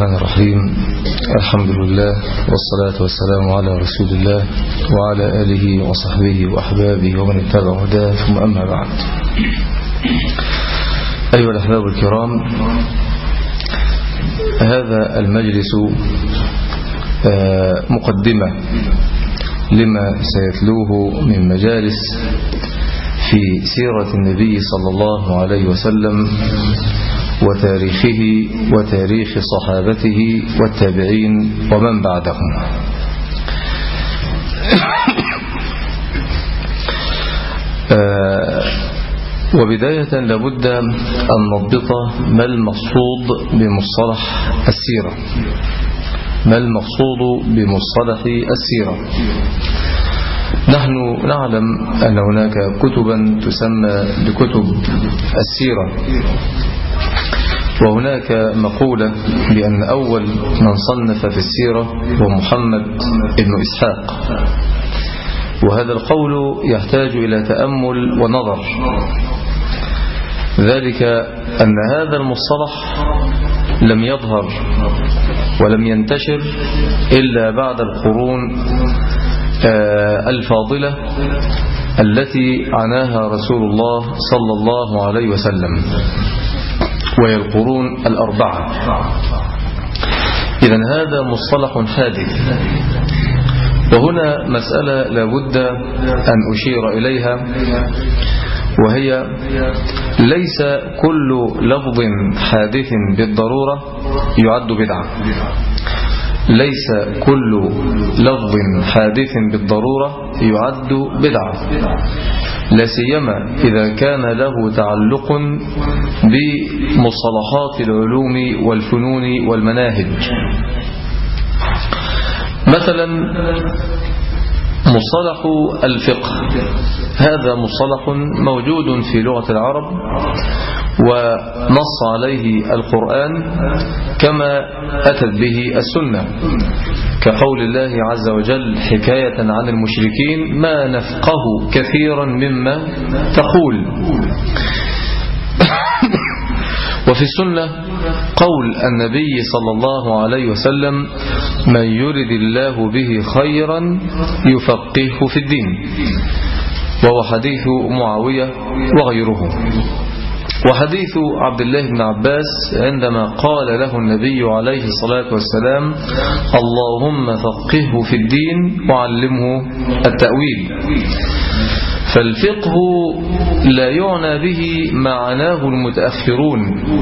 الرحمن الرحيم. الحمد لله والصلاة والسلام على رسول الله وعلى آله وصحبه وأحبابه ومن اتبع هداه، ثم أما بعد. أيها الأحباب الكرام، هذا المجلس مقدمة لما سيتلوه من مجالس في سيرة النبي صلى الله عليه وسلم وتاريخه وتاريخ صحابته والتابعين ومن بعدهم. وبداية لابد أن نضبط ما المقصود بمصطلح السيرة. ما المقصود بمصطلح السيرة؟ نحن نعلم أن هناك كتبا تسمى بكتب السيرة، وهناك مقولة بأن أول من صنف في السيرة هو محمد بن إسحاق، وهذا القول يحتاج إلى تأمل ونظر. ذلك أن هذا المصطلح لم يظهر ولم ينتشر إلا بعد القرون الفاضلة التي عناها رسول الله صلى الله عليه وسلم، وهي القرون الأربعة. إذن هذا مصطلح حادث، وهنا مسألة لابد أن أشير إليها، وهي ليس كل لفظ حادث بالضرورة يعد بدعة. ليس كل لفظ حادث بالضرورة يعد بدعة، لا سيما إذا كان له تعلق بمصطلحات العلوم والفنون والمناهج. مثلا مصطلح الفقه، هذا مصطلح موجود في لغة العرب ونص عليه القرآن كما أتت به السنة، كقول الله عز وجل حكاية عن المشركين: ما نفقه كثيرا مما تقول. وفي السنة قول النبي صلى الله عليه وسلم: من يرد الله به خيرا يفقهه في الدين، وهو حديث معاوية وغيره. وحديث عبد الله بن عباس عندما قال له النبي عليه الصلاة والسلام: اللهم فقهه في الدين وعلمه التأويل. فالفقه لا يعنى به ما عناه المتأخرون،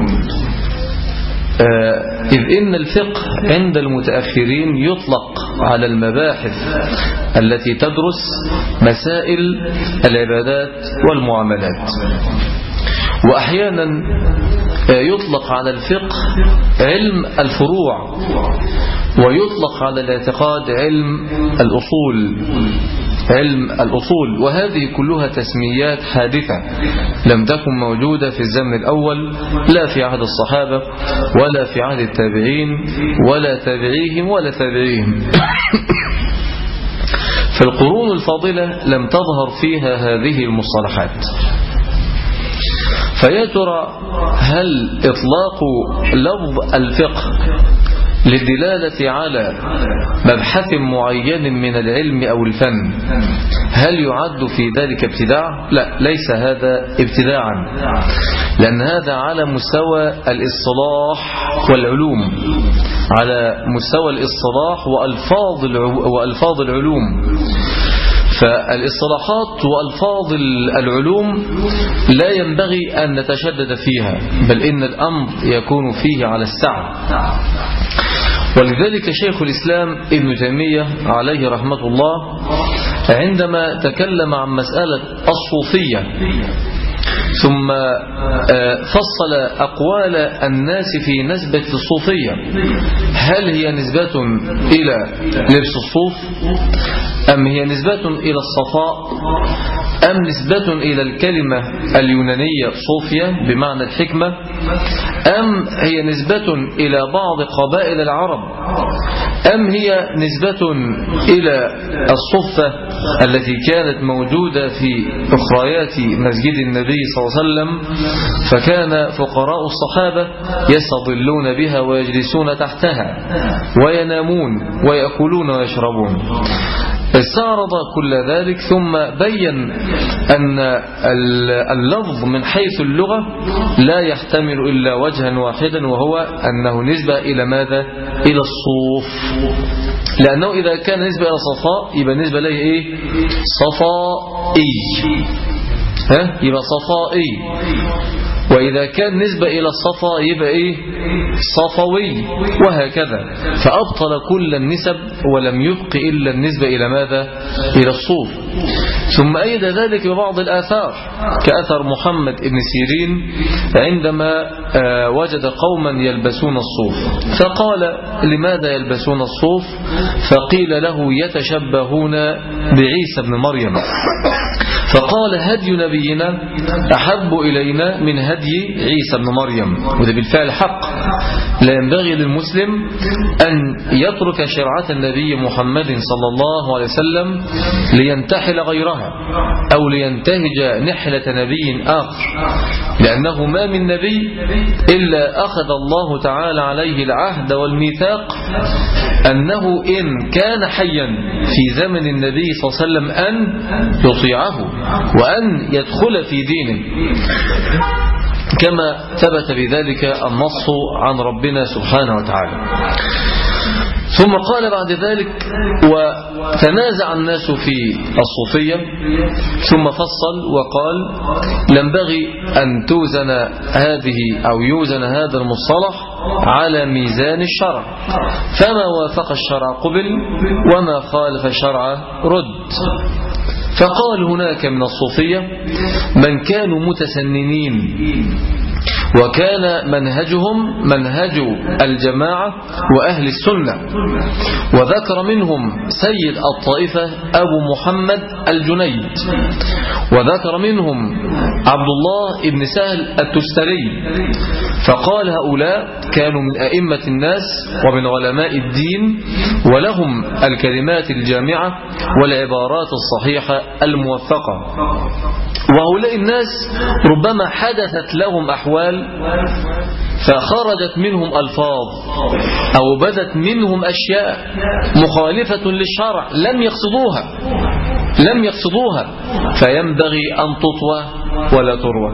إذ إن الفقه عند المتأخرين يطلق على المباحث التي تدرس مسائل العبادات والمعاملات، وأحيانا يطلق على الفقه علم الفروع، ويطلق على الاعتقاد علم الأصول. وهذه كلها تسميات حادثة لم تكن موجودة في الزمن الأول، لا في عهد الصحابة ولا في عهد التابعين ولا تابعيهم ولا تابعيهم. فالقرون الفاضلة لم تظهر فيها هذه المصطلحات. فيا ترى هل إطلاق لفظ الفقه للدلالة على مبحث معين من العلم أو الفن هل يعد في ذلك ابتداع؟ لا، ليس هذا ابتداعا، لأن هذا على مستوى الإصطلاح والعلوم، على مستوى الإصطلاح وألفاظ العلوم. فالإصطلاحات وألفاظ العلوم لا ينبغي أن نتشدد فيها، بل إن الأمر يكون فيه على السعة. ولذلك شيخ الإسلام ابن تيمية عليه رحمة الله عندما تكلم عن مسألة الصوفية ثم فصل أقوال الناس في نسبة الصوفية، هل هي نسبة إلى لبس الصوف، أم هي نسبة إلى الصفاء، أم نسبة إلى الكلمة اليونانية صوفيا بمعنى الحكمة، أم هي نسبة إلى بعض قبائل العرب أم هي نسبة إلى الصفة التي كانت موجودة في أخريات مسجد النبي صلى الله عليه وسلم، فكان فقراء الصحابة يستظلون بها ويجلسون تحتها وينامون ويأكلون ويشربون. استعرض كل ذلك ثم بين أن اللفظ من حيث اللغة لا يحتمل إلا وجها واحدا، وهو أنه نسبة إلى ماذا؟ إلى الصوف، لأنه إذا كان نسبة إلى صفاء يبقى نسبة إليه إيه؟ صفائي، يبقى صفائي. وإذا كان نسبة إلى الصفا يبقى إيه؟ صفوي، وهكذا. فأبطل كل النسب ولم يبق إلا النسبة إلى ماذا؟ إلى الصوف. ثم أيد ذلك ببعض الآثار كأثر محمد بن سيرين عندما وجد قوما يلبسون الصوف فقال: لماذا يلبسون الصوف؟ فقيل له: يتشبهون بعيسى بن مريم. فقال: هدي نبينا أحب إلينا من هدي عيسى بن مريم. وده بالفعل حق. لا ينبغي للمسلم أن يترك شرعة النبي محمد صلى الله عليه وسلم لينتحل غيرها أو لينتهج نحلة نبي آخر، لأنه ما من نبي إلا أخذ الله تعالى عليه العهد والميثاق أنه إن كان حيا في زمن النبي صلى الله عليه وسلم أن يطيعه وأن يدخل في دينه، كما ثبت بذلك النص عن ربنا سبحانه وتعالى. ثم قال بعد ذلك: وتنازع الناس في الصوفية، ثم فصل وقال: ينبغي أن توزن هذه أو يوزن هذا المصطلح على ميزان الشرع، فما وافق الشرع قبل وما خالف الشرع رد. فقال: هناك من الصوفية من كانوا متسننين وكان منهجهم منهج الجماعة وأهل السنة، وذكر منهم سيد الطائفة أبو محمد الجنيد، وذكر منهم عبد الله بن سهل التستري. فقال: هؤلاء كانوا من أئمة الناس ومن علماء الدين، ولهم الكلمات الجامعة والعبارات الصحيحة الموفقة. وهؤلاء الناس ربما حدثت لهم أحوال فخرجت منهم ألفاظ أو بدت منهم أشياء مخالفة للشرع لم يقصدوها، فينبغي أن تطوى ولا تروى،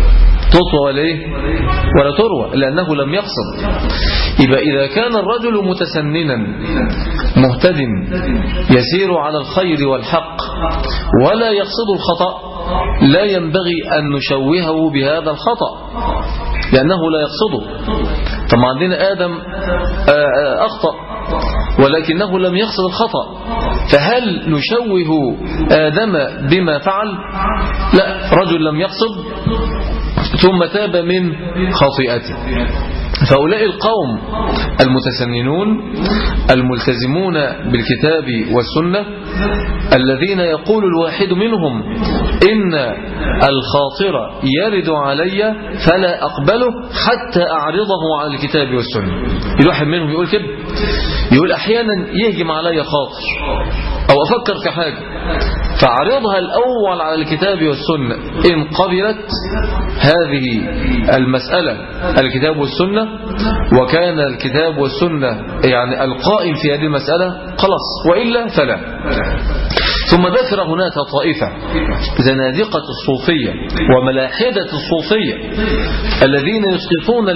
ولا تروى، لأنه لم يقصد. يبقى إذا كان الرجل متسننا مهتد يسير على الخير والحق ولا يقصد الخطأ، لا ينبغي أن نشوهه بهذا الخطأ لأنه لا يقصده. طبعا عندنا آدم أخطأ ولكنه لم يقصد الخطأ، فهل نشوه آدم بما فعل؟ لا، رجل لم يقصد ثم تاب من خطيئته. فهؤلاء القوم المتسننون الملتزمون بالكتاب والسنة الذين يقول الواحد منهم: إن الخاطر يرد علي فلا أقبله حتى أعرضه على الكتاب والسنة. الواحد منهم يقول كده، يقول أحيانا يهجم علي خاطر أو أفكر في حاجة فأعرضها الأول على الكتاب والسنة، إن قبلت هذه المسألة الكتاب والسنة وكان الكتاب والسنة يعني القائم في هذه المسألة خلاص، وإلا فلا. ثم ذكر هناك طائفة زنادقة الصوفية وملاحدة الصوفية الذين يسقطون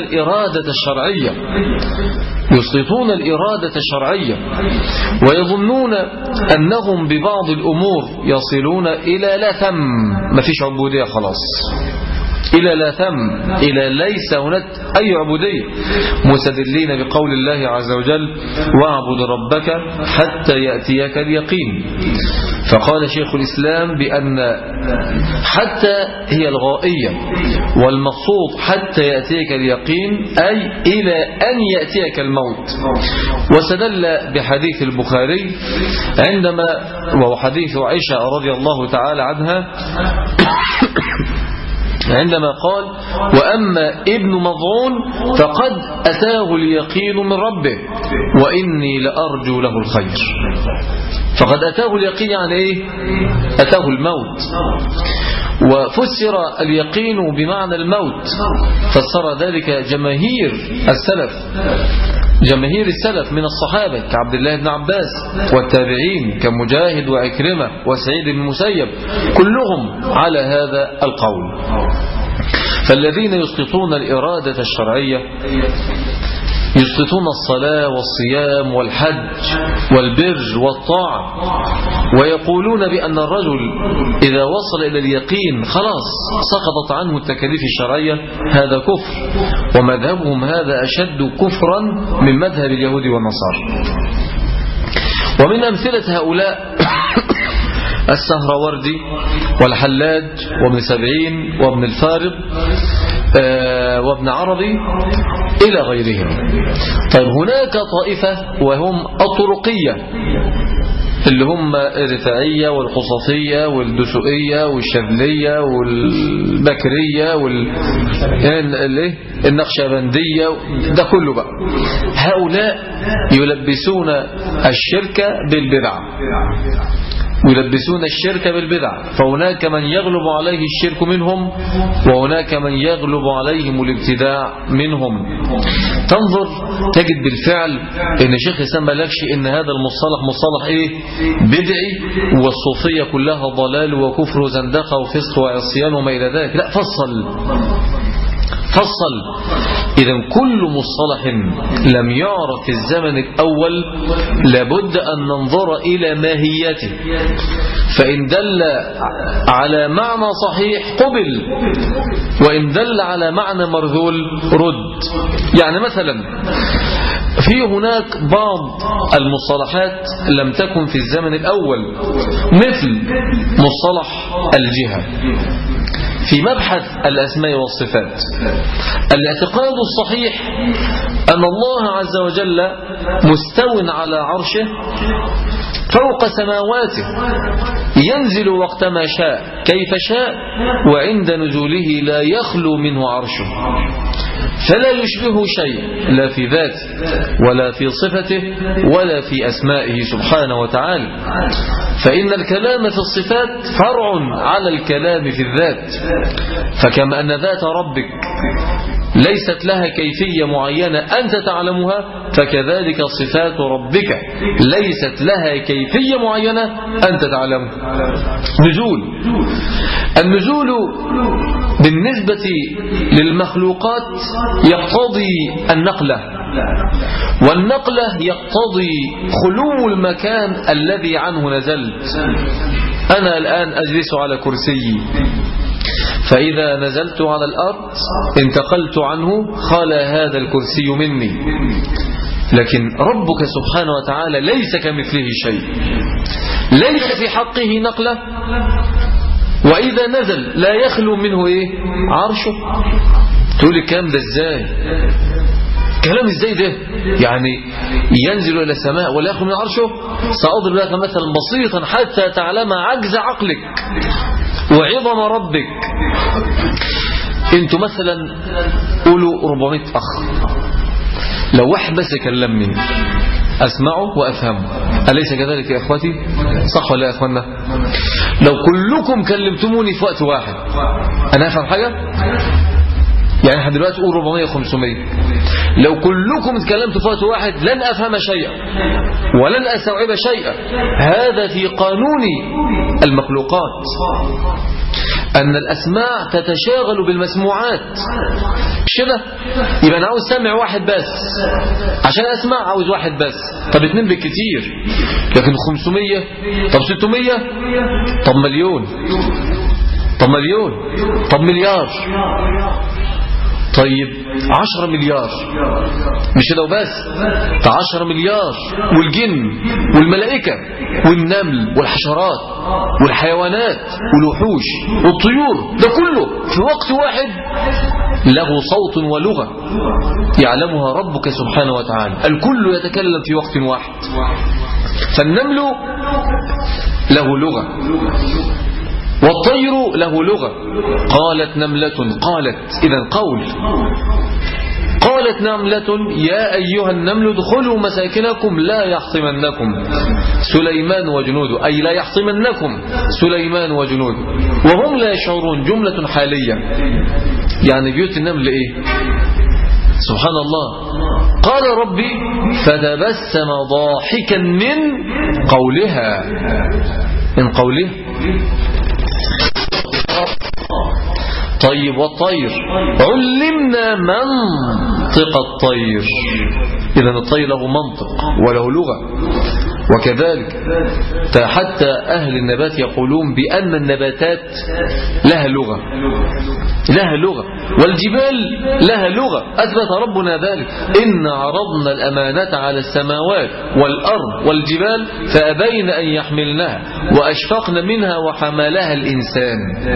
الإرادة الشرعية ويظنون أنهم ببعض الأمور يصلون إلى لا ثم، ما فيش عبودية خلاص، إلى لا ثم، إلى ليس هناك أي عبودية، مستدلين بقول الله عز وجل: واعبد ربك حتى يأتيك اليقين. فقال شيخ الإسلام بأن حتى هي الغائية، والمقصود حتى يأتيك اليقين أي إلى أن يأتيك الموت. واستدل بحديث البخاري وهو حديث عائشة رضي الله تعالى عنها عندما قال وأما ابن مضعون فقد أتاه اليقين من ربه وإني لأرجو له الخير. فقد أتاه اليقين يعني إيه؟ أتاه الموت. وفسر اليقين بمعنى الموت، فسر ذلك جماهير السلف من الصحابة كعبد الله بن عباس والتابعين كمجاهد وعكرمة وسعيد بن المسيب، كلهم على هذا القول. فالذين يسقطون الإرادة الشرعية يسقطون الصلاة والصيام والحج والبر والطاعة، ويقولون بأن الرجل إذا وصل إلى اليقين خلاص سقطت عنه التكاليف الشرعية، هذا كفر، ومذهبهم هذا أشد كفرا من مذهب اليهود والنصارى. ومن أمثلة هؤلاء السهروردي والحلاج وابن سبعين وابن الفارض وابن عربي إلى غيرهم. طيب هناك طائفة وهم الطرقية اللي هم الرفاعية والخصفية والدسوقية والشاذلية والبكرية والنقشبندية، ده كله بقى. هؤلاء يلبسون الشرك بالبدع، فهناك من يغلب عليه الشرك منهم وهناك من يغلب عليهم الابتداع منهم. تنظر تجد بالفعل ان شيخ الإسلام ما لكش ان هذا المصطلح مصطلح ايه؟ بدعي، والصوفية كلها ضلال وكفر وزندقة وفسق وعصيان وما الى ذلك. لا، فصل. إذن كل مصطلح لم يعرف في الزمن الأول لابد أن ننظر إلى ماهيته، فإن دل على معنى صحيح قبل، وإن دل على معنى مرذول رد. يعني مثلا في هناك بعض المصطلحات لم تكن في الزمن الأول، مثل مصطلح الجهة في مبحث الأسماء والصفات. الاعتقاد الصحيح أن الله عز وجل مستو على عرشه فوق سماواته، ينزل وقتما شاء كيف شاء، وعند نزوله لا يخلو منه عرشه، فلا يشبه شيء لا في ذاته ولا في صفته ولا في أسمائه سبحانه وتعالى. فإن الكلام في الصفات فرع على الكلام في الذات، فكما أن ذات ربك ليست لها كيفية معينة أنت تعلمها، فكذلك صفات ربك ليست لها كيفية معينة أنت تعلمها. النزول بالنسبة للمخلوقات يقتضي النقلة، والنقلة يقتضي خلو المكان الذي عنه نزلت. أنا الآن أجلس على كرسي، فإذا نزلت على الأرض انتقلت عنه خلا هذا الكرسي مني. لكن ربك سبحانه وتعالى ليس كمثله شيء، ليس في حقه نقلة، وإذا نزل لا يخلو منه عرشه. تقول الكلام ده ازاي؟ كلام ازاي ده؟ يعني ينزل إلى السماء ولا يخلو من عرشه؟ سأضرب لك مثلا بسيطا حتى تعلم عجز عقلك وعظم ربك. انتوا مثلا قولوا 400 أخ، لو واحد بس يكلمني أسمعه وأفهمه، أليس كذلك يا أخوتي؟ صح ولا يا أخوانا؟ لو كلكم كلمتموني في وقت واحد أنا أفهم حاجة؟ يعني احنا دلوقتي قول 400 500، لو كلكم اتكلمتوا في وقت واحد لن أفهم شيئا ولن أستوعب شيئا. هذا في قانون المخلوقات، أن الأسماع تتشاغل بالمسموعات. كده يبقى أنا عاوز سمع واحد بس، عشان أسمع عاوز واحد بس، طب 2 بالكتير، لكن 500 طب 600 طب مليون طب مليار، طيب 10 مليار، مش كده وبس، 10 مليار، والجن والملائكة والنمل والحشرات والحيوانات والوحوش والطيور، ده كله في وقت واحد له صوت ولغة يعلمها ربك سبحانه وتعالى. الكل يتكلم في وقت واحد. فالنمل له لغة والطير له لغة. قالت نملة، قالت إذن قول، قالت نملة يا أيها النمل ادخلوا مساكنكم لا يحطمنكم سليمان وجنوده، أي لا يحطمنكم سليمان وجنوده وهم لا يشعرون، جملة حالية، يعني بيوت النمل إيه؟ سبحان الله. قال ربي فتبسم ضاحكا من قولها، من قوله. طيب والطير علمنا منطق الطير، إذن الطير له منطق وله لغة. وكذلك حتى أهل النبات يقولون بأن النباتات لها لغة، لها لغة، والجبال لها لغة، أثبت ربنا ذلك. إن عرضنا الأمانة على السماوات والأرض والجبال فأبين أن يحملنها وأشفقن منها وحملها الإنسان.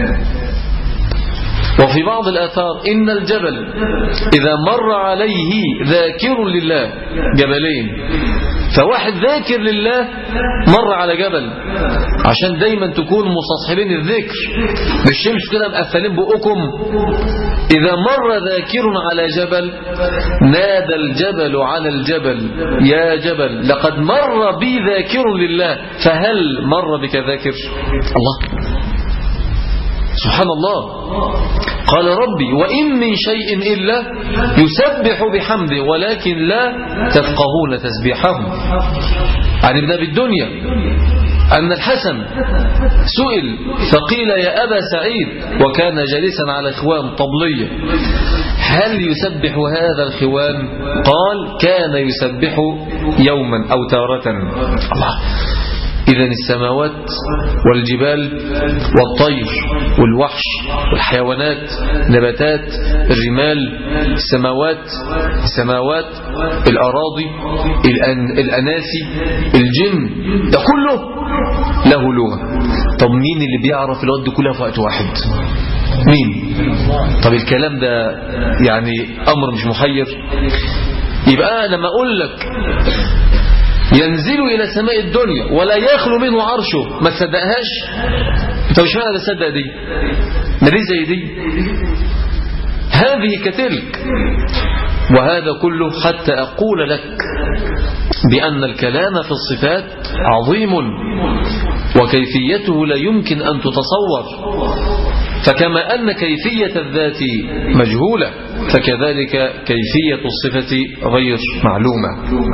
وفي بعض الآثار إن الجبل إذا مر عليه ذاكر لله، جبلين، فواحد ذاكر لله مر على جبل، عشان دايما تكون مستصحبين الذكر، مش تمشوا كده مقفلين بقكم. إذا مر ذاكر على جبل نادى الجبل على الجبل يا جبل لقد مر بي ذاكر لله فهل مر بك ذاكر؟ الله سبحان الله. قال ربي وإن من شيء إلا يسبح بحمده ولكن لا تفقهون تسبيحهم. عن ابن أبي الدنيا أن الحسن سئل فقيل يا أبا سعيد وكان جالسا على خوان طبلية هل يسبح هذا الخوان؟ قال كان يسبح يوما أو تارة. الله. إذن السماوات والجبال والطير والوحش والحيوانات، نباتات، الرمال، السماوات، الأراضي، الأناسي، الجن، ده كله له لغة. طب مين اللي بيعرف الوقت كلها في وقت واحد؟ مين؟ طب الكلام ده يعني أمر مش محير. يبقى لما أقول لك ينزل إلى سماء الدنيا ولا يخلو منه عرشه ما تصدقهاش؟ انت مش معنى تصدق دي؟ ما دي زي دي، هذه كتلك. وهذا كله حتى أقول لك بأن الكلام في الصفات عظيم وكيفيته لا يمكن أن تتصور، فكما أن كيفية الذات مجهولة فكذلك كيفية الصفة غير معلومة.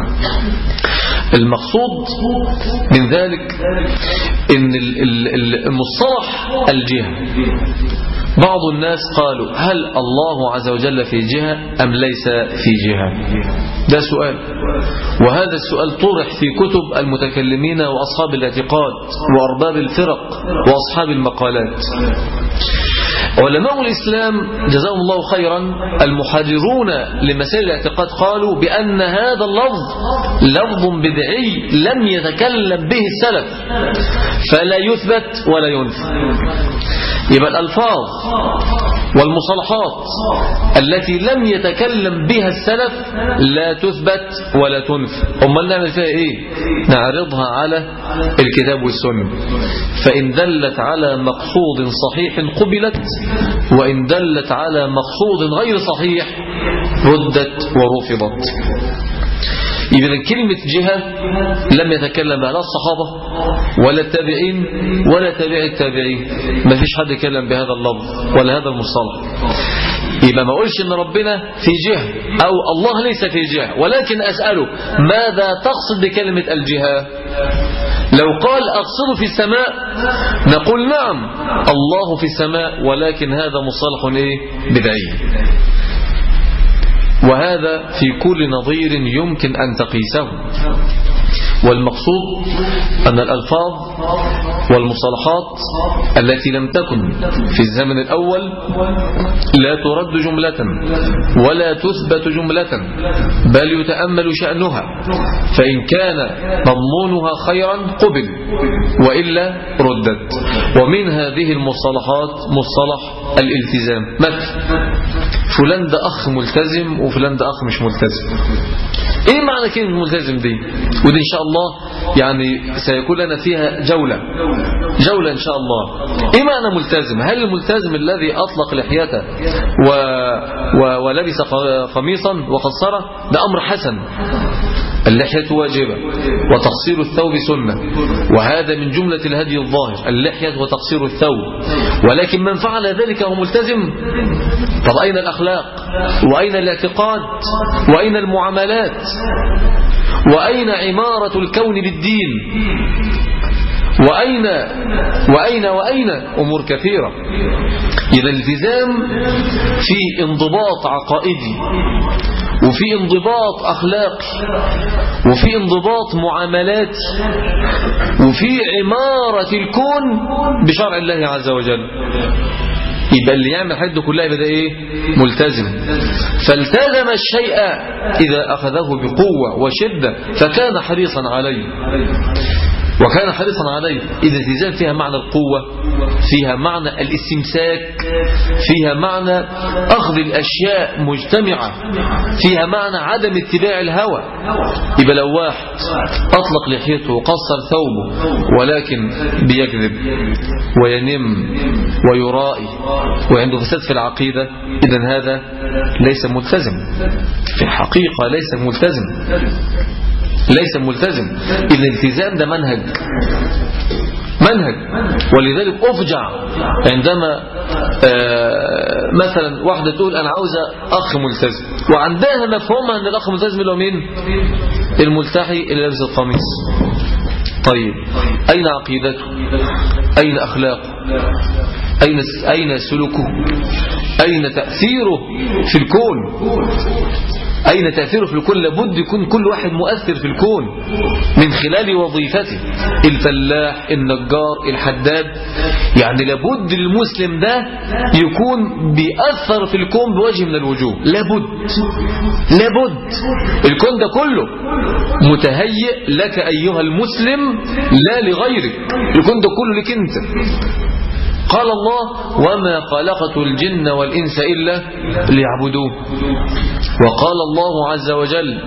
المقصود من ذلك إن المصطلح الجهة، بعض الناس قالوا هل الله عز وجل في جهة أم ليس في جهة؟ ده سؤال، وهذا السؤال طرح في كتب المتكلمين وأصحاب الاعتقاد وأرباب الفرق وأصحاب المقالات. علماء الإسلام جزاهم الله خيرا المحررون لمسائل الاعتقاد قالوا بأن هذا اللفظ لفظ بدعي لم يتكلم به السلف فلا يثبت ولا ينفى. يبقى الألفاظ والمصطلحات التي لم يتكلم بها السلف لا تثبت ولا تنفى. أمال نعمل فيها إيه؟ نعرضها على الكتاب والسنة، فإن دلت على مقصود صحيح قبلت، وإن دلت على مقصود غير صحيح ردت ورفضت. إذن كلمة جهة لم يتكلم بها لا الصحابة ولا التابعين ولا تابع التابعين، ما فيش حد يتكلم بهذا اللفظ ولا هذا المصطلح. يبقى ما أقولش إن ربنا في جهة أو الله ليس في جهة، ولكن أسأله ماذا تقصد بكلمة الجهة؟ لو قال أقصد في السماء نقول نعم الله في السماء، ولكن هذا مصطلح إيه؟ بدعي، وهذا في كل نظير يمكن أن تقيسه. والمقصود أن الألفاظ والمصطلحات التي لم تكن في الزمن الأول لا ترد جملة ولا تثبت جملة، بل يتأمل شأنها، فإن كان مضمونها خيرا قبل وإلا ردت. ومن هذه المصطلحات مصطلح الالتزام. مثل فلان ده أخ ملتزم وفلان ده أخ مش ملتزم. إيه معنى كلمة ملتزم دي؟ ودي إن شاء الله يعني سيكون لنا فيها جولة إن شاء الله. إيه معنى ملتزم؟ هل الملتزم الذي أطلق لحيته ولبس قميصا وقصره ده أمر حسن؟ اللحية واجبة وتقصير الثوب سنة، وهذا من جملة الهدي الظاهر، اللحية وتقصير الثوب. ولكن من فعل ذلك هو ملتزم. طب أين الأخلاق؟ وأين الاعتقاد؟ وأين المعاملات؟ وأين عمارة الكون بالدين؟ وأين أمور كثيرة. إذا الالتزام في انضباط عقائدي، وفي انضباط أخلاقي، وفي انضباط معاملات، وفي عمارة الكون بشرع الله عز وجل. يبقى اللي يعمل حد كلها يبقى ده ايه؟ ملتزم. فالتزم الشيء إذا أخذه بقوة وشدة فكان حريصا عليه. إذا التزام فيها معنى القوة، فيها معنى الاستمساك، فيها معنى أخذ الأشياء مجتمعة، فيها معنى عدم اتباع الهوى. يبقى لو واحد أطلق لحيته وقصر ثوبه ولكن بيكذب وينم ويرائي وعنده فساد في العقيدة، إذن هذا ليس ملتزم في الحقيقة، ليس ملتزم. إذا الالتزام ده منهج. ولذلك أفجع عندما مثلا واحدة تقول أنا عاوزة أخ ملتزم، وعندها مفهومها أن الأخ الملتزم اللي هو مين؟ الملتحي اللي لابس القميص. طيب أين عقيدته؟ أين أخلاقه؟ أين سلوكه؟ أين تأثيره في الكون؟ لابد يكون كل واحد مؤثر في الكون من خلال وظيفته. الفلاح، النجار، الحداد، يعني لابد المسلم ده يكون بيأثر في الكون بوجه من الوجوه. لابد الكون ده كله متهيئ لك أيها المسلم لا لغيرك. الكون ده كله لك أنت. قال الله وما خلقت الجن والإنس إلا ليعبدون. وقال الله عز وجل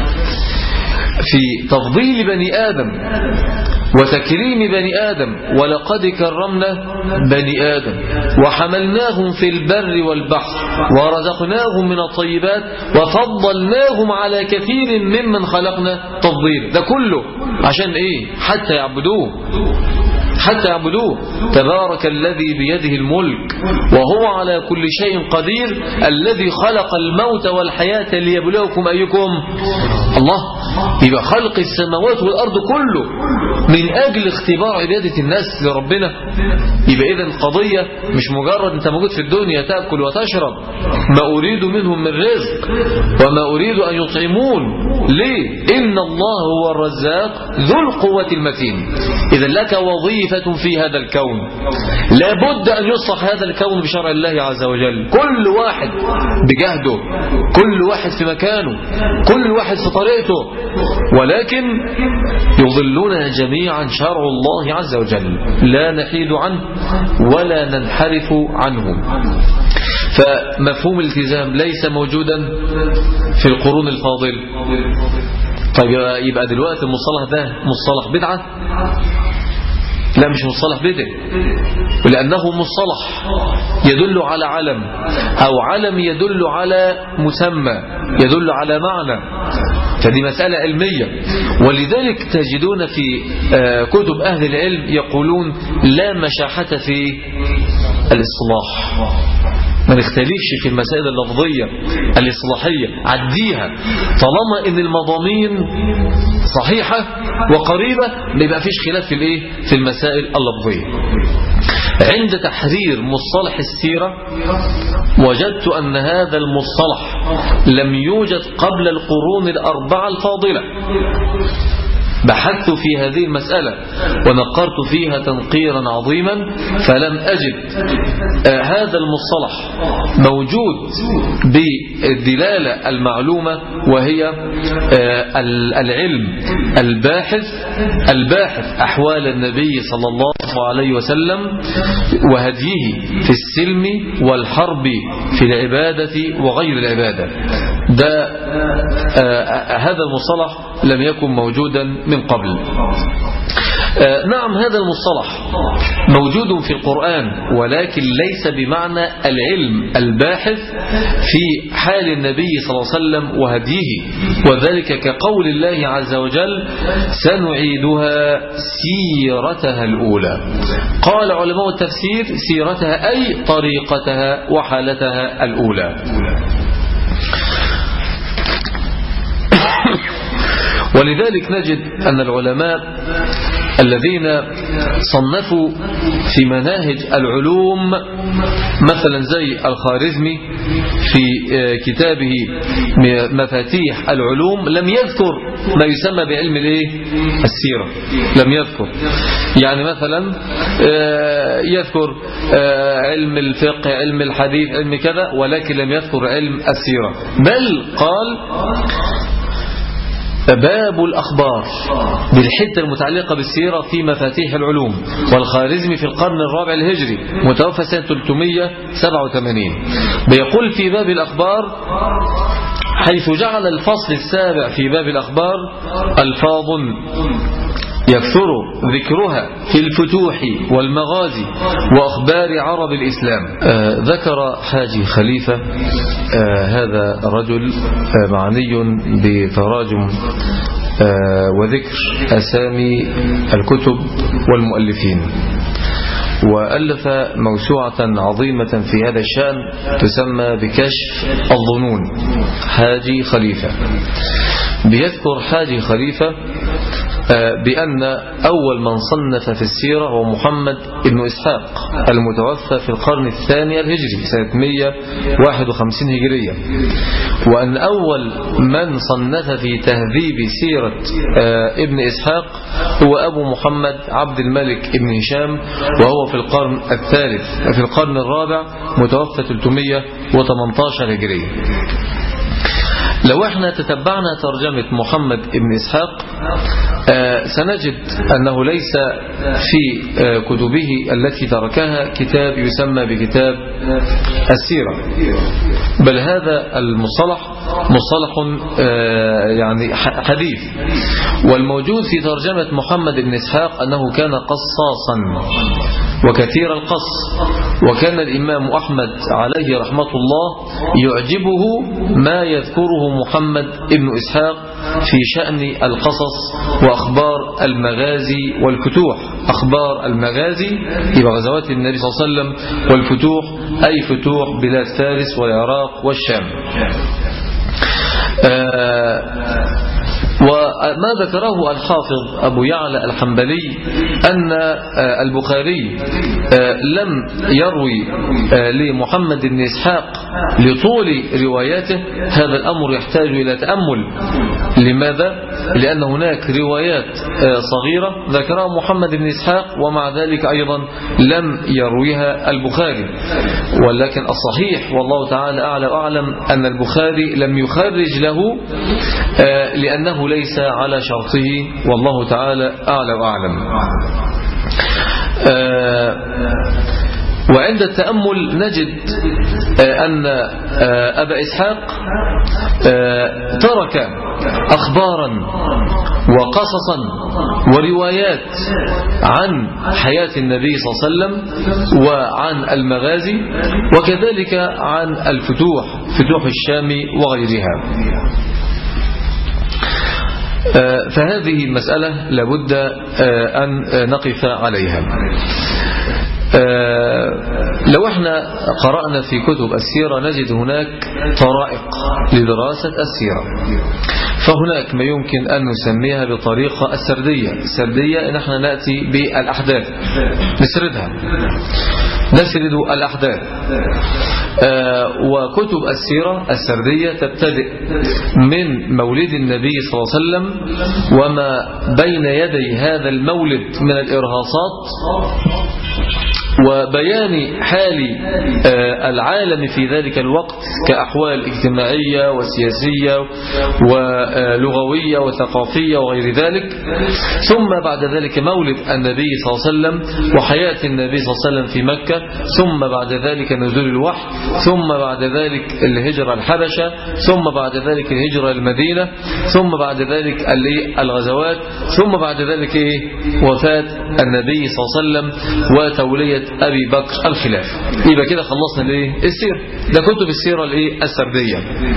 في تفضيل بني آدم وتكريم بني آدم ولقد كرمنا بني آدم وحملناهم في البر والبحر ورزقناهم من الطيبات وفضلناهم على كثير ممن خلقنا تفضيلا. ده كله عشان إيه؟ حتى يعبدوه. تبارك الذي بيده الملك وهو على كل شيء قدير الذي خلق الموت والحياة ليبلوكم أيكم الله. يبقى خلق السماوات والأرض كله من أجل اختبار عبادة الناس لربنا. يبقى إذن قضية مش مجرد أنت موجود في الدنيا تأكل وتشرب، ما أريد منهم من رزق وما أريد أن يطعمون. ليه؟ إن الله هو الرزاق ذو القوة المتين. إذا لك وظيفة في هذا الكون، لابد أن يصلح هذا الكون بشرع الله عز وجل. كل واحد بجهده، كل واحد في مكانه، كل واحد في طريقته، ولكن يظلنا جميعا شرع الله عز وجل لا نحيد عنه ولا ننحرف عنه. فمفهوم الالتزام ليس موجودا في القرون الفاضلة. طيب يبقى دلوقتي المصطلح ده مصطلح بدعة؟ لا، مش مصطلح بدعي، لأنه مصطلح يدل على علم، أو علم يدل على مسمى، يدل على معنى. فدي مسألة علمية. ولذلك تجدون في كتب أهل العلم يقولون لا مشاحة في الإصلاح، ما نختلفش في المسائل اللفظية الإصلاحية، عديها طالما إن المضامين صحيحة وقريبة، ما يبقى فيش خلاف في الايه في المسائل اللفظية. عند تحرير مصطلح السيرة وجدت أن هذا المصطلح لم يوجد قبل القرون الأربعة الفاضلة. بحثت في هذه المسألة ونقرت فيها تنقيرا عظيما فلم أجد هذا المصطلح موجود بالدلالة المعلومة، وهي العلم الباحث أحوال النبي صلى الله عليه وسلم وهديه في السلم والحرب في العبادة وغير العبادة. هذا المصطلح لم يكن موجودا من قبل. نعم، هذا المصطلح موجود في القرآن، ولكن ليس بمعنى العلم الباحث في حال النبي صلى الله عليه وسلم وهديه، وذلك كقول الله عز وجل: سنعيدها سيرتها الأولى. قال علماء التفسير: سيرتها أي طريقتها وحالتها الأولى. ولذلك نجد أن العلماء الذين صنفوا في مناهج العلوم مثلا زي الخارزمي في كتابه مفاتيح العلوم لم يذكر ما يسمى بعلم السيرة، لم يذكر. يعني مثلا يذكر علم الفقه، علم الحديث، علم كذا، ولكن لم يذكر علم السيرة، بل قال باب الأخبار بالحتة المتعلقة بالسيرة في مفاتيح العلوم. والخارزمي في القرن الرابع الهجري متوفى سنة 387 بيقول في باب الأخبار، حيث جعل الفصل السابع في باب الأخبار ألفاظ يكثر ذكرها في الفتوح والمغازي وأخبار عرب الإسلام. ذكر حاجي خليفة هذا الرجل معني بتراجم وذكر أسامي الكتب والمؤلفين، وألف موسوعة عظيمة في هذا الشأن تسمى بكشف الظنون. حاجي خليفة بيذكر حاجي خليفة بأن أول من صنف في السيرة هو محمد بن إسحاق المتوفى في القرن الثاني الهجري سنة 151 هجرية، وأن أول من صنف في تهذيب سيرة ابن إسحاق هو أبو محمد عبد الملك بن هشام، وهو في القرن الثالث في القرن الرابع متوفى 318 هجرية. لو احنا تتبعنا ترجمة محمد بن إسحاق سنجد أنه ليس في كتبه التي تركها كتاب يسمى بكتاب السيرة، بل هذا المصطلح مصطلح يعني حديث. والموجود في ترجمة محمد بن إسحاق أنه كان قصاصا وكثير القص، وكان الإمام أحمد عليه رحمة الله يعجبه ما يذكره محمد بن إسحاق في شأن القصص وأخبار المغازي والفتوح. أخبار المغازي يبقى غزوات النبي صلى الله عليه وسلم، والفتوح أي فتوح بلاد فارس والعراق والشام. وما ذكره الحافظ أبو يعلى الحنبلي أن البخاري لم يروي لمحمد بن إسحاق لطول رواياته. هذا الأمر يحتاج إلى تأمل. لماذا؟ لأن هناك روايات صغيرة ذكرها محمد بن إسحاق ومع ذلك أيضا لم يرويها البخاري، ولكن الصحيح والله تعالى أعلى وأعلم أن البخاري لم يخرج له لأنه ليس على شرطه، والله تعالى أعلى وأعلم. وعند التأمل نجد أن أبا إسحاق ترك أخبارا وقصصا وروايات عن حياة النبي صلى الله عليه وسلم وعن المغازي، وكذلك عن الفتوح، فتوح الشام وغيرها. فهذه المسألة لابد أن نقف عليها. لو احنا قرأنا في كتب السيرة نجد هناك طرائق لدراسة السيرة. فهناك ما يمكن أن نسميها بطريقة السردية. السردية إن احنا نأتي بالأحداث نسرد الأحداث. وكتب السيرة السردية تبتدئ من مولد النبي صلى الله عليه وسلم وما بين يدي هذا المولد من الإرهاصات وبيان حال العالم في ذلك الوقت كأحوال اجتماعية وسياسية ولغوية وثقافية وغير ذلك. ثم بعد ذلك مولد النبي صلى الله عليه وسلم وحياة النبي صلى الله عليه وسلم في مكة. ثم بعد ذلك نزول الوحي. ثم بعد ذلك الهجرة الحبشة. ثم بعد ذلك الهجرة المدينة. ثم بعد ذلك الغزوات. ثم بعد ذلك وفاة النبي صلى الله عليه وسلم وتولية أبي بكر الخلافة. يبقى كده خلصنا السيرة. ده كتب السيرة السردية.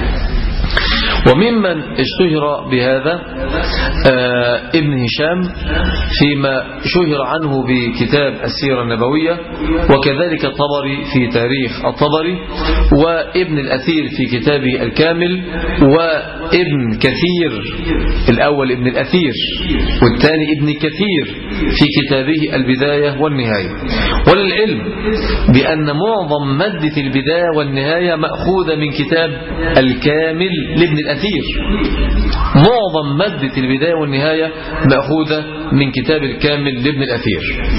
وممن اشتهر بهذا ابن هشام فيما شهر عنه بكتاب السيرة النبوية، وكذلك الطبري في تاريخ الطبري، وابن الأثير في كتابه الكامل، وابن كثير الأول ابن الأثير والثاني ابن كثير في كتابه البداية والنهاية. وللعلم بأن معظم مادة البداية والنهاية مأخوذة من كتاب الكامل لابن الأثير. معظم مادة البداية والنهاية مأخوذة من كتاب الكامل لابن الأثير.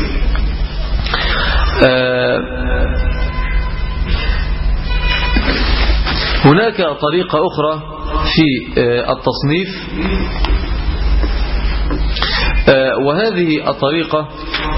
هناك طريقة أخرى في التصنيف، وهذه الطريقة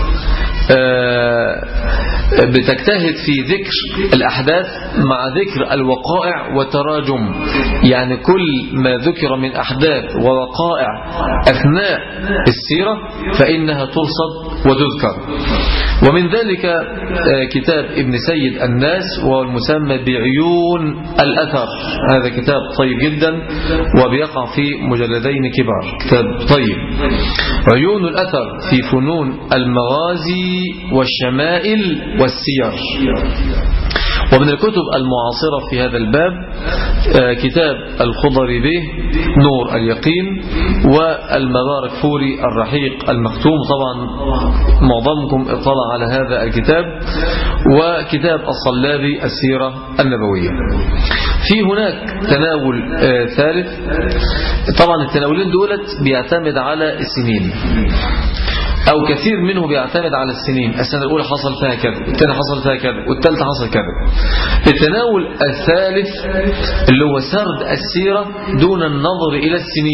بتجتهد في ذكر الأحداث مع ذكر الوقائع والتراجم. يعني كل ما ذكر من أحداث ووقائع أثناء السيرة فإنها ترصد وتذكر. ومن ذلك كتاب ابن سيد الناس وهو المسمى بعيون الأثر. هذا كتاب طيب جدا وبيقع في مجلدين كبار، كتاب طيب. عيون الأثر في فنون المغازي والشمائل والسير. ومن الكتب المعاصرة في هذا الباب كتاب الخضري به نور اليقين، والمبارك فوري الرحيق المختوم، طبعا معظمكم اطلع على هذا الكتاب، وكتاب الصلابي السيرة النبوية. في هناك تناول ثالث. طبعا التناولين دولت بيعتمد على السنين، أو كثير منه بيعتمد على السنين. السنة الأولى حصل فيها كذا، والثانية حصل فيها كذا، والثالثة حصل كذا. التناول الثالث اللي هو سرد السيرة دون النظر إلى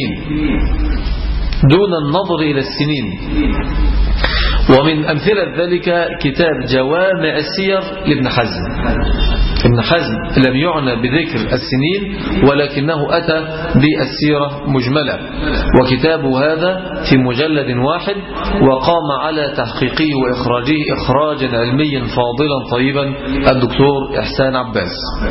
السنين. ومن أمثلة ذلك كتاب جوامع السير لابن حزم. ابن حزم لم يعنى بذكر السنين ولكنه أتى بالسيرة مجملة، وكتابه هذا في مجلد واحد، وقام على تحقيقه وإخراجه إخراجا علميا فاضلا طيبا الدكتور إحسان عباس.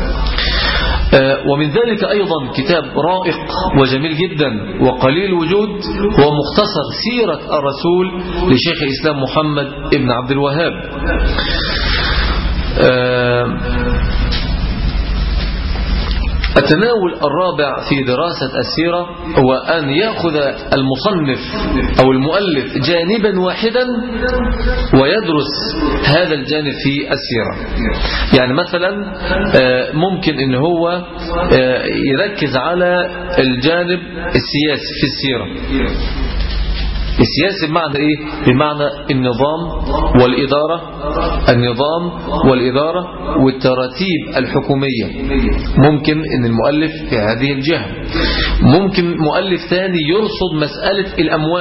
ومن ذلك أيضا كتاب رائق وجميل جدا وقليل وجود هو مختصر سيرة الرسول لشيخ الإسلام محمد ابن عبد الوهاب. التناول الرابع في دراسة السيرة هو أن يأخذ المصنف أو المؤلف جانبا واحدا ويدرس هذا الجانب في السيرة. يعني مثلا ممكن أن هو يركز على الجانب السياسي في السيرة. السياسي بمعنى إيه؟ بمعنى النظام والإدارة والتراتيب الحكومية. ممكن أن المؤلف في هذه الجهة. ممكن مؤلف ثاني يرصد مسألة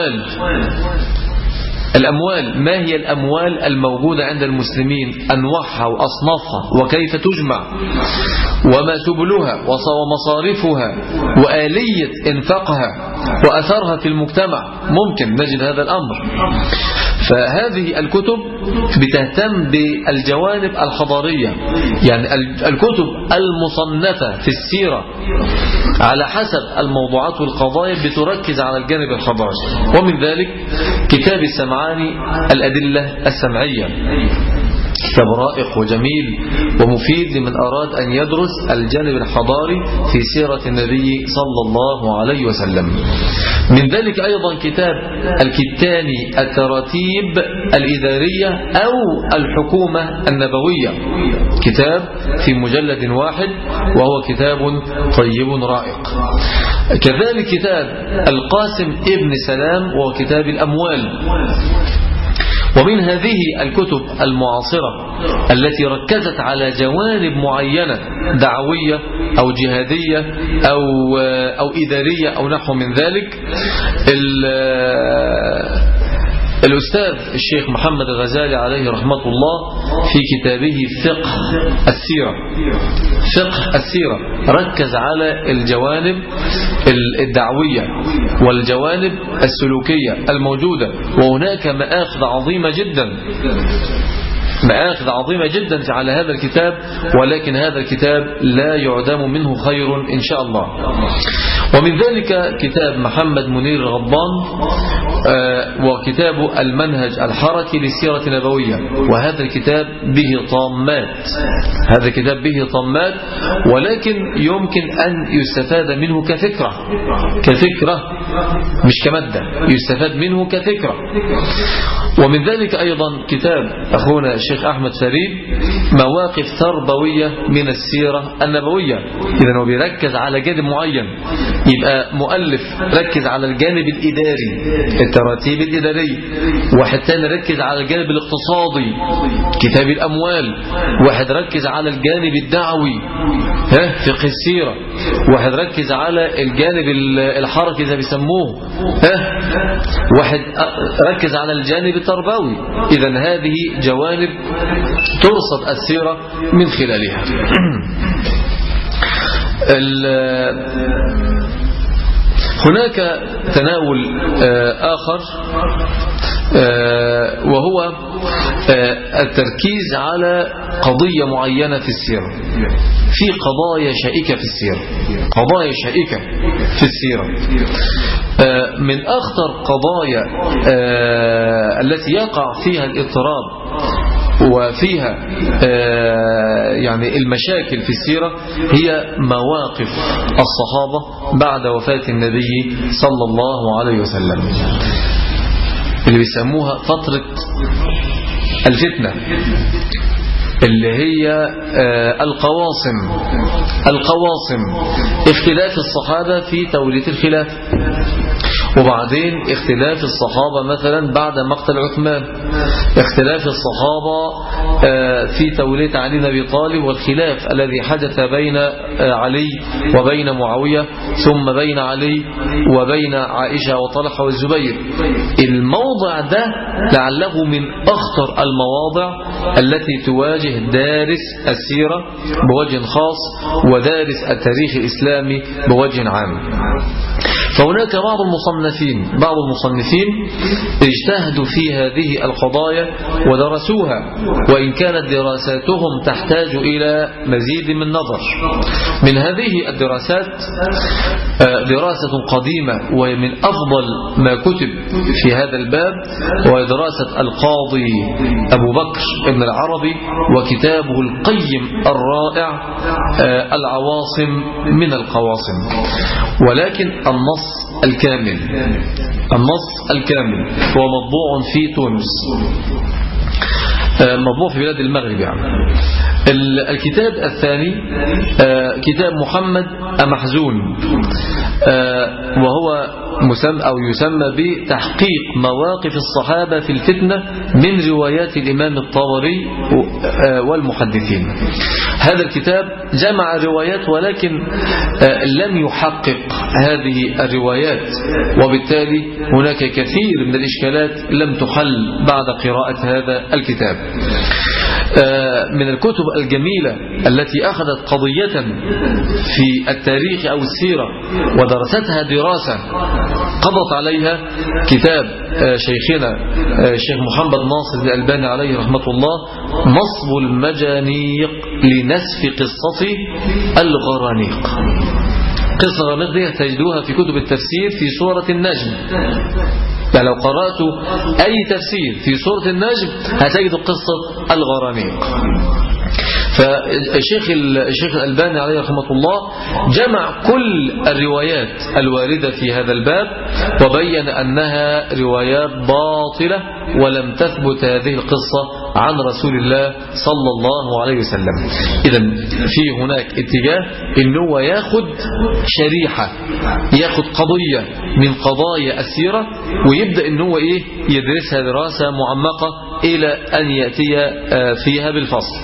الأموال. ما هي الأموال الموجودة عند المسلمين، أنواعها وأصنافها وكيف تجمع وما سبلها ومصارفها وآلية إنفاقها وأثرها في المجتمع. ممكن نجد هذا الأمر. فهذه الكتب بتهتم بالجوانب الحضارية. يعني الكتب المصنفة في السيرة على حسب الموضوعات والقضايا بتركز على الجانب الحضاري. ومن ذلك كتاب السمعاني الأدلة السمعية. كتاب رائق وجميل ومفيد لمن أراد أن يدرس الجانب الحضاري في سيرة النبي صلى الله عليه وسلم. من ذلك أيضا كتاب الكتاني التراتيب الإدارية أو الحكومة النبوية، كتاب في مجلد واحد وهو كتاب طيب رائق. كذلك كتاب القاسم ابن سلام وهو كتاب الأموال. ومن هذه الكتب المعاصرة التي ركزت على جوانب معينة دعوية أو جهادية أو إدارية أو نحو من ذلك، الأستاذ الشيخ محمد الغزالي عليه رحمة الله في كتابه فقه السيرة ركز على الجوانب الدعوية والجوانب السلوكية الموجودة، وهناك مآخذ عظيمة جدا على هذا الكتاب، ولكن هذا الكتاب لا يعدم منه خير إن شاء الله. ومن ذلك كتاب محمد منير الغضبان وكتاب المنهج الحركي للسيرة النبوية، وهذا الكتاب به طامات ولكن يمكن أن يستفاد منه كفكرة مش كمادة، يستفاد منه كفكرة. ومن ذلك أيضا كتاب أخونا الشيخ أحمد فريد مواقف تربوية من السيرة النبوية. إذن هو بيركز على جانب معين، يبقى مؤلف ركز على الجانب الإداري التراتيب الإدارية، واحد تاني ركز على الجانب الاقتصادي كتاب الأموال، واحد ركز على الجانب الدعوي فقه السيرة، واحد ركز على الجانب الحركي زي بيسموه، واحد ركز على الجانب التربوي. إذن هذه جوانب ترصد السيرة من خلالها. هناك تناول آخر وهو التركيز على قضية معينة في السيرة. في قضايا شائكة في السيرة، من أخطر قضايا التي يقع فيها الاضطراب وفيها يعني المشاكل في السيرة هي مواقف الصحابة بعد وفاة النبي صلى الله عليه وسلم، اللي بيسموها فترة الفتنة، اللي هي القواصم، اختلاف الصحابة في تولية الخلافة، وبعدين اختلاف الصحابة مثلا بعد مقتل عثمان، اختلاف الصحابة في تولية علي بن أبي طالب، والخلاف الذي حدث بين علي وبين معاوية، ثم بين علي وبين عائشة وطلحة والزبير. الموضع ده لعله من أخطر المواضع التي تواجه دارس السيرة بوجه خاص ودارس التاريخ الإسلامي بوجه عام. فهناك بعض المصنفين اجتهدوا في هذه القضايا ودرسوها، وإن كانت دراساتهم تحتاج إلى مزيد من نظر. من هذه الدراسات دراسة قديمة ومن أفضل ما كتب في هذا الباب، وهي دراسة القاضي أبو بكر ابن العربي وكتابه القيم الرائع العواصم من القواصم. ولكن النص الكامل هو مطبوع في تونس، مطبوع في بلاد المغرب يعني. الكتاب الثاني كتاب محمد أمحزون، وهو يسمى بتحقيق مواقف الصحابة في الفتنة من روايات الإمام الطبري والمحدثين. هذا الكتاب جمع روايات ولكن لم يحقق هذه الروايات، وبالتالي هناك كثير من الإشكالات لم تحل بعد قراءة هذا الكتاب. من الكتب الجميلة التي أخذت قضية في التاريخ أو السيرة ودرستها دراسة قضت عليها كتاب شيخنا الشيخ محمد ناصر الألباني عليه رحمة الله، نصب المجانيق لنسف قصة الغرانيق. قصة الغرانيق دي تجدوها في كتب التفسير في سورة النجم، يعني لو قرأت أي تفسير في سورة النجم هتجد قصة الغرانيق. فالشيخ الألباني عليه رحمة الله جمع كل الروايات الواردة في هذا الباب وبين أنها روايات باطلة ولم تثبت هذه القصة عن رسول الله صلى الله عليه وسلم. إذن في هناك اتجاه إنه ياخد شريحة، ياخد قضية من قضايا السيرة ويبدأ إنه يدرسها دراسة معمقة إلى أن يأتي فيها بالفصل.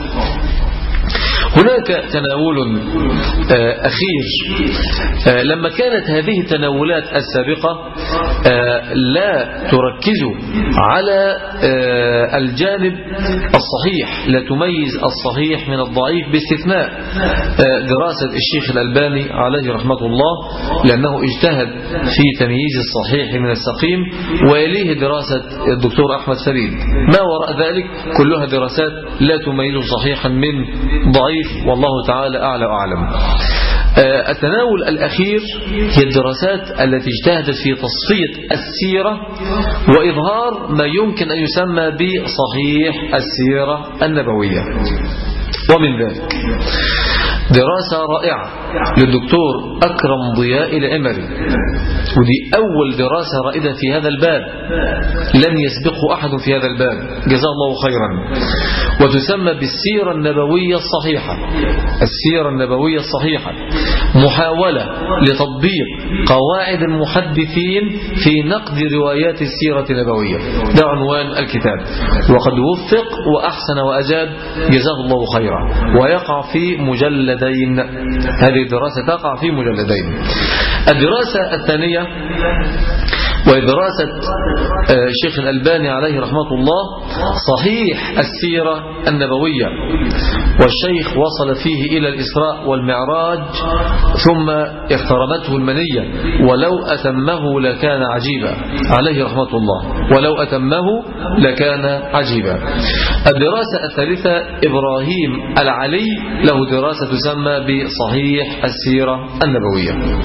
هناك تناول أخير. لما كانت هذه التناولات السابقة لا تركز على الجانب الصحيح، لا تميز الصحيح من الضعيف باستثناء دراسة الشيخ الألباني عليه رحمة الله لأنه اجتهد في تمييز الصحيح من السقيم، ويليه دراسة الدكتور أحمد فريد. ما وراء ذلك كلها دراسات لا تميز صحيحا من ضعيف، والله تعالى أعلى وأعلم. التناول الأخير هي الدراسات التي اجتهدت في تصفية السيرة وإظهار ما يمكن أن يسمى بصحيح السيرة النبوية. ومن ذلك دراسة رائعة للدكتور أكرم ضياء العمري، ودي أول دراسة رائدة في هذا الباب، لم يسبقه أحد في هذا الباب، جزاه الله خيرا، وتسمى بالسيرة النبوية الصحيحة. السيرة النبوية الصحيحة محاولة لتطبيق قواعد المحدثين في نقد روايات السيرة النبوية، ده عنوان الكتاب، وقد وفق وأحسن وأجاد جزاه الله خيرا، ويقع في مجلدين. هذه الدراسة تقع في مجلدين. الدراسة الثانية وهي دراسة الشيخ الألباني عليه رحمة الله صحيح السيرة النبوية، والشيخ وصل فيه إلى الإسراء والمعراج ثم اخترمته المنية، ولو أتمه لكان عجيبا عليه رحمة الله، ولو أتمه لكان عجيبا. الدراسة الثالثة إبراهيم العلي له دراسة تسمى بصحيح السيرة النبوية.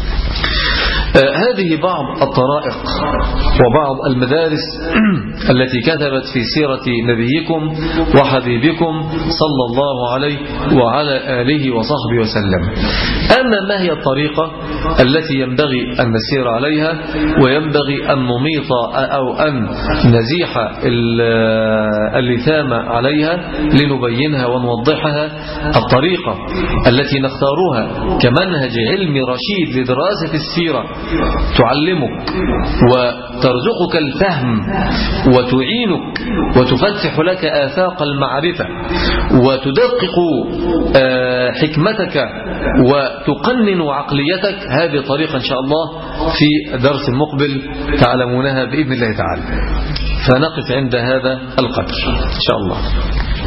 هذه بعض الطرائق وبعض المدارس التي كتبت في سيرة نبيكم وحبيبكم صلى الله عليه وعلى آله وصحبه وسلم. أما ما هي الطريقة التي ينبغي أن نسير عليها وينبغي أن نميط أو أن نزيح اللثام عليها لنبينها ونوضحها؟ الطريقة التي نختارها كمنهج علمي رشيد لدراسة السيرة تعلمك وترزقك الفهم وتعينك وتفتح لك آفاق المعرفة وتدقق حكمتك وتقنن عقليتك. هذه طريقة إن شاء الله في درس مقبل تعلمونها بإذن الله تعالى، فنقف عند هذا القدر إن شاء الله.